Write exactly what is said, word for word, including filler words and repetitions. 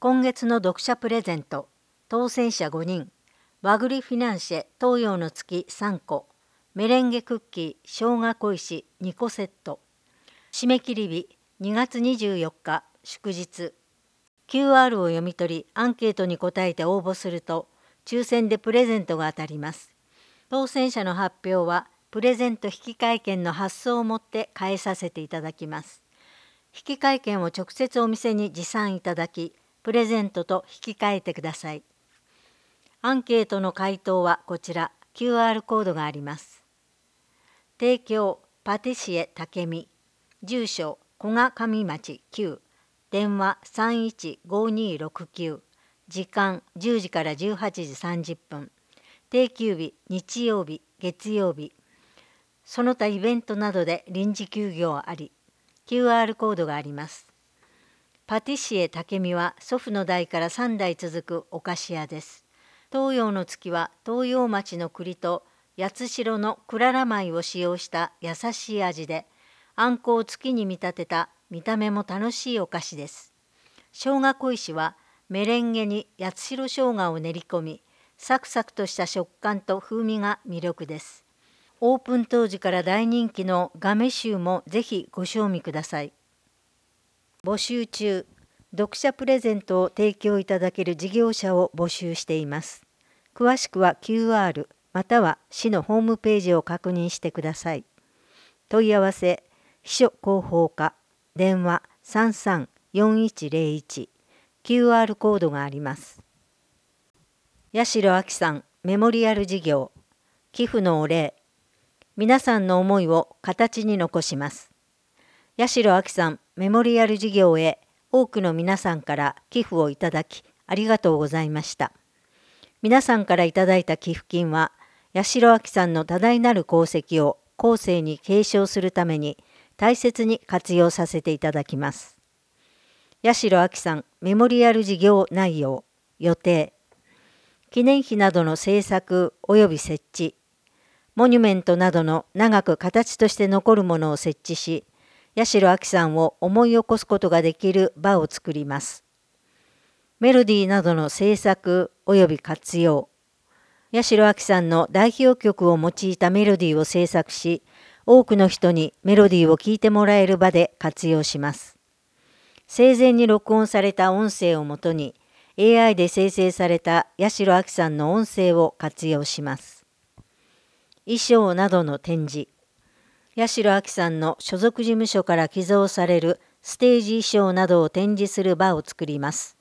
今月の読者プレゼント、当選者ごにん、和栗フィナンシェ東洋の月さんこ、メレンゲクッキー生姜小石にこセット。締め切り日にがつにじゅうよっか祝日。キューアール を読み取り、アンケートに答えて応募すると、抽選でプレゼントが当たります。当選者の発表は、プレゼント引換券の発送をもって返させていただきます。引換券を直接お店に持参いただき、プレゼントと引き換えてください。アンケートの回答はこちら、キューアール コードがあります。提供、パティシエたけみ。住所、古賀上町きゅう。電話さんいちごにろくきゅう。時間じゅうじからじゅうはちじさんじゅっぷん。定休日、日曜日、月曜日。その他イベントなどで臨時休業あり。キューアール コードがあります。パティシエたけみは祖父の代からさんだい続くお菓子屋です。東洋の月は東洋町の栗と八代のクララ米を使用した優しい味で、あんこを月に見立てた見た目も楽しいお菓子です。生姜小石はメレンゲに八代生姜を練り込み、サクサクとした食感と風味が魅力です。オープン当時から大人気のガメシューもぜひご賞味ください。募集中、読者プレゼントを提供いただける事業者を募集しています。詳しくは キューアール または市のホームページを確認してください。問い合わせ、秘書広報課、電話さんさんよんいちゼロいち、キューアール コードがあります。八代亜紀さんメモリアル事業、寄付のお礼。皆さんの思いを形に残します。八代亜紀さんメモリアル事業へ多くの皆さんから寄付をいただきありがとうございました。皆さんからいただいた寄付金は、八代亜紀さんの多大なる功績を後世に継承するために大切に活用させていただきます。八代亜紀さんメモリアル事業内容、予定。記念碑などの制作及び設置。モニュメントなどの長く形として残るものを設置し、八代亜紀さんを思い起こすことができる場を作ります。メロディーなどの制作及び活用。八代亜紀さんの代表曲を用いたメロディーを制作し、多くの人にメロディーを聴いてもらえる場で活用します。生前に録音された音声をもとに、エーアイ で生成された八代亜紀さんの音声を活用します。衣装などの展示。八代亜紀さんの所属事務所から寄贈されるステージ衣装などを展示する場を作ります。